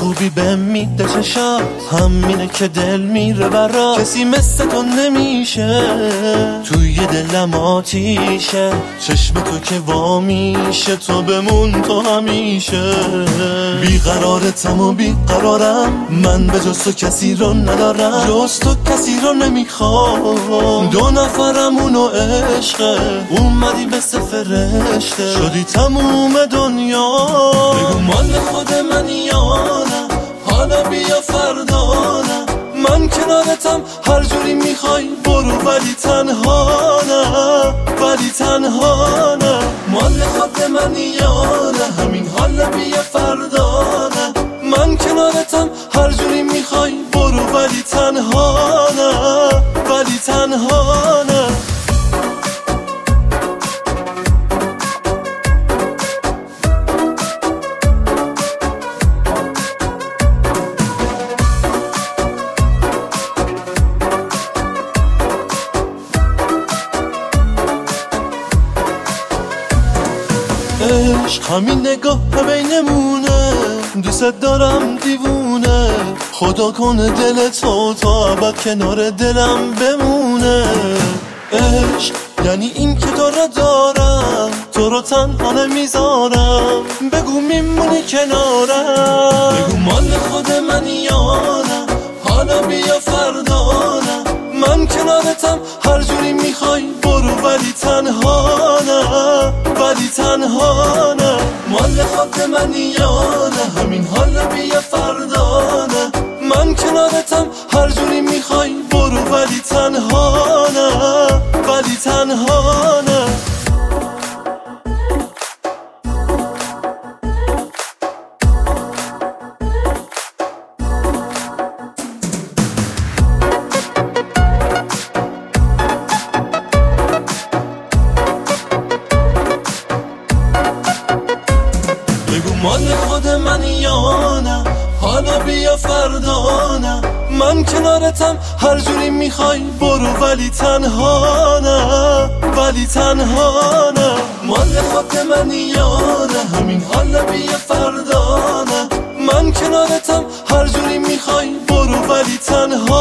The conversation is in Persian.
خوبی به میده چشم، همینه که دل میره برا. کسی مثل تو نمیشه، توی دلم آتیشه، چشم تو که وامیشه، تو بمون تو همیشه. بیقرارتم و بیقرارم، من به جز تو کسی رو ندارم، جز تو کسی رو نمیخوام. دو نفرمونو عشقه، اومدی مثل فرشته، شدی تموم دنیا. بگو مال خود منی یا نه، حالا بیا فردا نه، من کنارتم هر جوری میخوای برو، ولی تنها نه، ولی تنها نه. مال خود منی یا نه، همین حالا بیا فردا نه، من کنارتم هر جوری میخوای برو، ولی تنها نه، ولی تنها نه. عشق همین نگاه بینمونه، دوست دارم دیوونه، خدا کنه دل تو تا ابد کنار دلم بمونه. عشق یعنی این که تو رو دارم، تو رو تنها نمیذارم، بگو میمونی کنارم. بگو مال خود منی یا نه، حالا بیا فردا نه، من کنارتم هر جوری میخوای برو، ولی تنها نه، ولی تنها نه. مال خود منی یا نه، همین حالا بیا فردا نه، من کنارتم هر جوری میخوای برو، ولی تنها نه، ولی تنها نه. مال خود منی یا نه، حالا بیا فردا نه، من کنارتم هر جوری میخوای برو، ولی تنها نه، ولی تنها نه. مال خود منی یا نه، همین حالا بیا فردا نه، من کنارتم هر جوری میخوای برو، ولی تنها